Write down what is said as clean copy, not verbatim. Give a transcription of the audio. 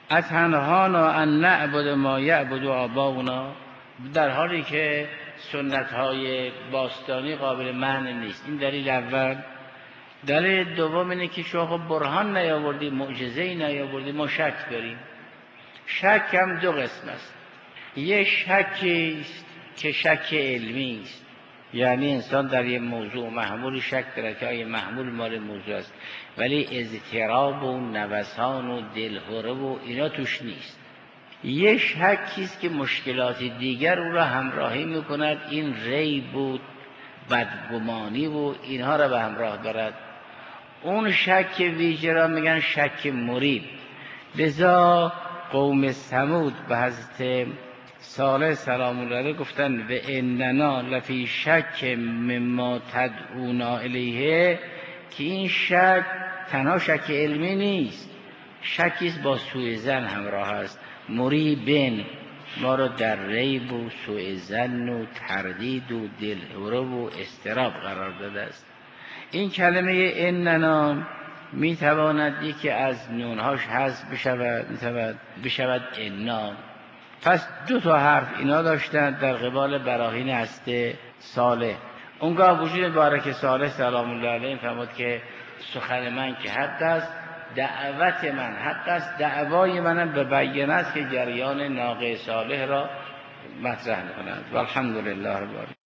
اتنهانا ان نعبد ما یعبد آباؤنا، در حالی که سنت های باستانی قابل معنی نیست. این دلیل اول. دلیل دوم اینه که شما برهان نیاوردی، معجزه‌ای نیاوردی، ما شک داریم. شک هم دو قسم است. یه شکی است که شک علمی است، یعنی انسان در یه موضوع محمول شک داره که آیا محمول مال موضوع است، ولی اضطراب و نوسان و دلهره و اینا توش نیست. یه شکی است که مشکلات دیگر او را همراهی میکند، این ریب و بدگمانی و اینها را به همراه دارد. اون شک ویژه را میگن شک مریب. لذا قوم ثمود به حضرت صالح سلام الله علیه گفتن و اننا لفی شک مما تدعونا الیه، که این شک تنها شک علمی نیست، شکیست با سوء ظن همراه است. مریبن، ما را در ریب و سوء ظن و تردید و دلهره و اضطراب قرار داده است. این کلمه اننا میتواند یکی از نونهاش حذف بشود انا. پس دو تا حرف اینا داشتن در قبال براهین هست صالح. اونگاه وجود بارک صالح سلام الله علیه فرمود که سخن من که حق است، دعوت من حق است، دعوای منم به بیان است که جریان ناقه صالح را مطرح می‌کنند. والحمدلله رب العالمین.